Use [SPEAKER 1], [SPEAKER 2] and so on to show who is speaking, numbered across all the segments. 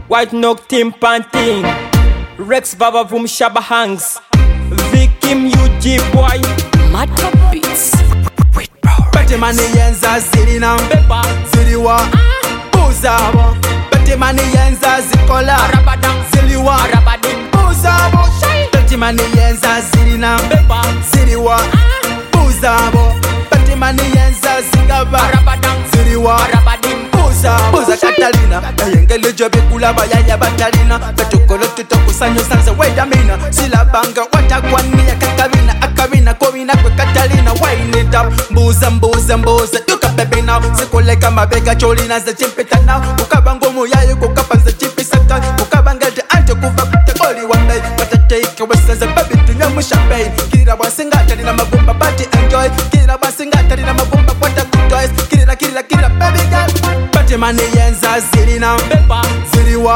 [SPEAKER 1] White Knock Team Panting, Rex Baba Boom Shaba Hanks, Vikim UG Boy,
[SPEAKER 2] Mad Beats.
[SPEAKER 3] Bete mani yenza zirina ziriwa buzabo. Bete mani yenza zikola ziliwa buzabo. Bete mani yenza zirina ziriwa buzabo. Bete mani yenza zingaba ziriwa buzabo. Buza Catalina yengele jobi kula bayaya batalina. Betukolo tutokusanyo sanze wedamina. Silabanga watakwani ya kakabina akabina kobina kwe Catalina. Wine it up, mbuza mbuza mbuza. Yuka baby now, sikoleka mabega cholina za chimpita now. Ukabango muyayi kukapanza chimpisaka. Ukabanga de ante kufa kute oli one day. Watateke wesaza baby tunyamu champagne. Kira wasingata nina magumba party enjoy. Kira wasingata nina magumba kwata kutoys. Kira baby girl. Bate mani yenza zirina ziriwa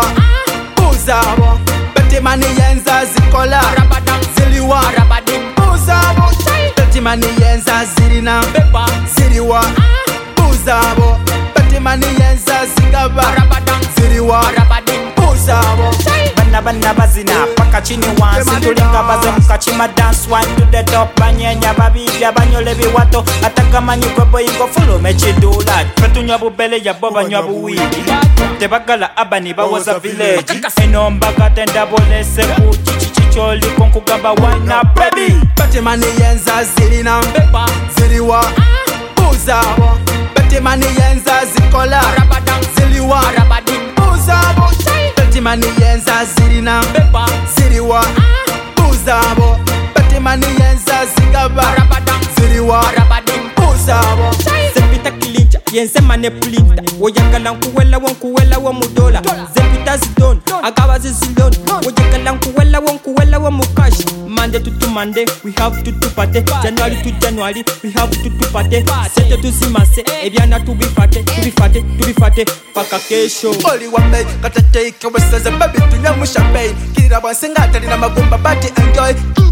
[SPEAKER 3] buzabo. Bate mani yenza zikola ziliwa buzabo. Bate mani yenza zirina ziriwa buzabo. Bate mani yenza zingaba ziriwa buzabo.
[SPEAKER 4] Bana bazina paka chini wansi tulinga baze mukachima dance one to the top. Banyenya babija banyole biwato ataka manyi kwebo ingo full mechidula. Fetunya bubele ya boba nyabu wiki tebagala abani bawoza village. Enomba katenda bolese kuchichicholi konkugamba wine up baby.
[SPEAKER 3] Bate mani yenza zirina ziriwa buzabo. Bate mani yenza zikola ziliwa buzabo. Bate mani yenza zirina ziriwa buzabo. Bate mani yenza zingaba ziriwa buzabo.
[SPEAKER 1] Zepita kilincha, yense mane plinta. Woyangala nkuwela wa mudola. Zepita zidon, agawa zizilon. Woyangala nkuwela wa mukash. Monday to Monday, we have to party. January to January, we have to party. Sete to simase, ebyana to be fate. Paka kesho.
[SPEAKER 3] Oli one day, kata take wesaza baby tunyamu champagne. Kira wasingata nina magumba party enjoy.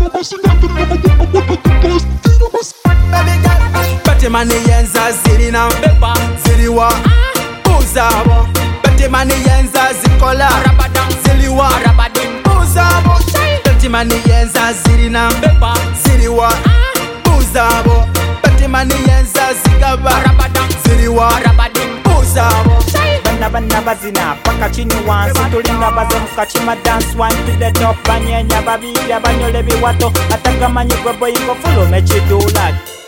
[SPEAKER 3] Baby girl. Bate mani yenza zirina ziriwa buzabo. Bate mani yenza zikola ziliwa buzabo. Bate mani yenza zirina ziriwa buzabo. Bate mani yenza zingaba ziriwa buzabo.
[SPEAKER 4] Bana bazina paka chini wansi tulinga baze mukachima dance one to the top. Banyenya babija banyole biwato ataka manyi kwebo ingo full mechidula.